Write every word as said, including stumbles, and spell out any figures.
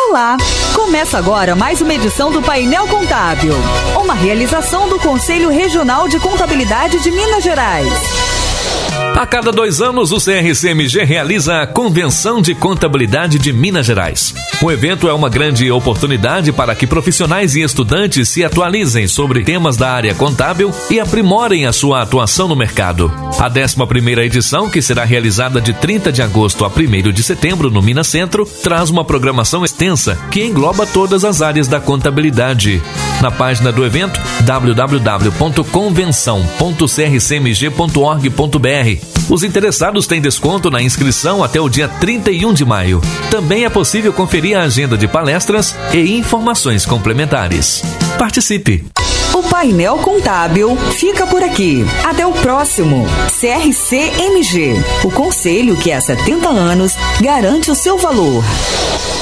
Olá! Começa agora mais uma edição do Painel Contábil, uma realização do Conselho Regional de Contabilidade de Minas Gerais. A cada dois anos, o C R C M G realiza a Convenção de Contabilidade de Minas Gerais. O evento é uma grande oportunidade para que profissionais e estudantes se atualizem sobre temas da área contábil e aprimorem a sua atuação no mercado. A décima primeira edição, que será realizada de trinta de agosto a primeiro de setembro no Minas Centro, traz uma programação extensa que engloba todas as áreas da contabilidade. Na página do evento, w w w ponto convenção ponto c r c m g ponto org ponto b r, os interessados têm desconto na inscrição até o dia trinta e um de maio. Também é possível conferir a agenda de palestras e informações complementares. Participe! O Painel Contábil fica por aqui. Até o próximo. C R C M G, o conselho que há setenta anos garante o seu valor.